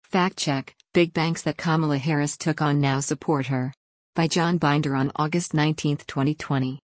Fact check: big banks that Kamala Harris took on now support her. By John Binder on August 19, 2020.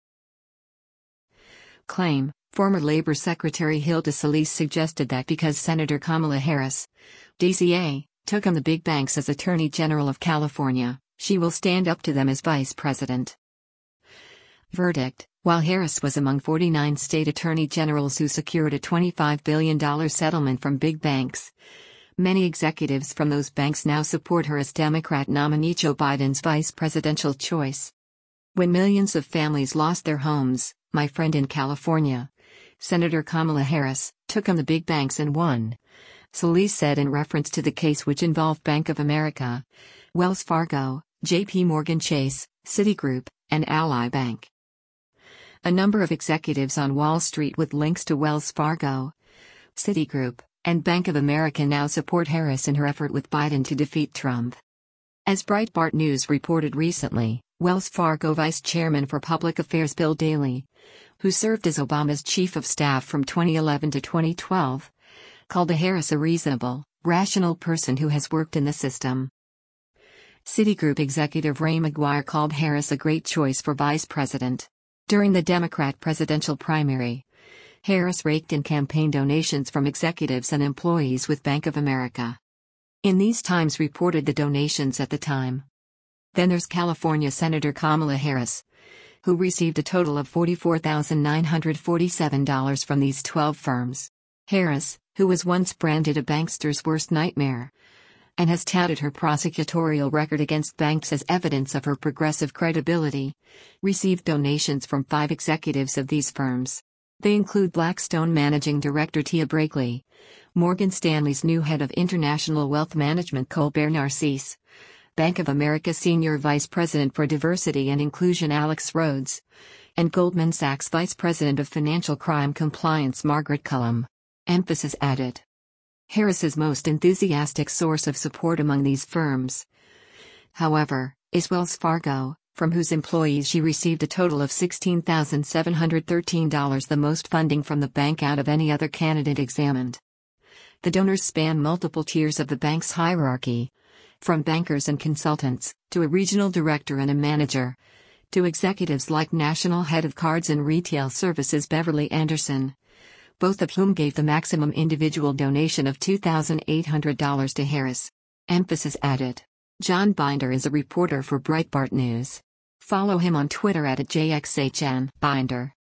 Claim: former Labor Secretary Hilda Solis suggested that because Senator Kamala Harris, DCA, took on the big banks as Attorney General of California, she will stand up to them as Vice President. Verdict: while Harris was among 49 state attorney generals who secured a $25 billion settlement from big banks, many executives from those banks now support her as Democrat nominee Joe Biden's vice presidential choice. When millions of families lost their homes, my friend in California, Senator Kamala Harris, took on the big banks and won, Solis said in reference to the case which involved Bank of America, Wells Fargo, J.P. Morgan Chase, Citigroup, and Ally Bank. A number of executives on Wall Street with links to Wells Fargo, Citigroup, and Bank of America now support Harris in her effort with Biden to defeat Trump. As Breitbart News reported recently, Wells Fargo Vice Chairman for Public Affairs Bill Daley, who served as Obama's chief of staff from 2011 to 2012, called Harris a reasonable, rational person who has worked in the system. Citigroup executive Ray McGuire called Harris a great choice for vice president. During the Democrat presidential primary, Harris raked in campaign donations from executives and employees with Bank of America. In these times reported the donations at the time. Then there's California Senator Kamala Harris, who received a total of $44,947 from these 12 firms. Harris, who was once branded a bankster's worst nightmare, and has touted her prosecutorial record against banks as evidence of her progressive credibility, received donations from 5 executives of these firms. They include Blackstone Managing Director Tia Brakely, Morgan Stanley's new head of international wealth management Colbert Narcisse, Bank of America Senior Vice President for Diversity and Inclusion Alex Rhodes, and Goldman Sachs Vice President of Financial Crime Compliance Margaret Cullum. Emphasis added. Harris's most enthusiastic source of support among these firms, however, is Wells Fargo, from whose employees she received a total of $16,713, the most funding from the bank out of any other candidate examined. The donors span multiple tiers of the bank's hierarchy, from bankers and consultants, to a regional director and a manager, to executives like National Head of Cards and Retail Services Beverly Anderson, both of whom gave the maximum individual donation of $2,800 to Harris. Emphasis added. John Binder is a reporter for Breitbart News. Follow him on Twitter @JXHN Binder.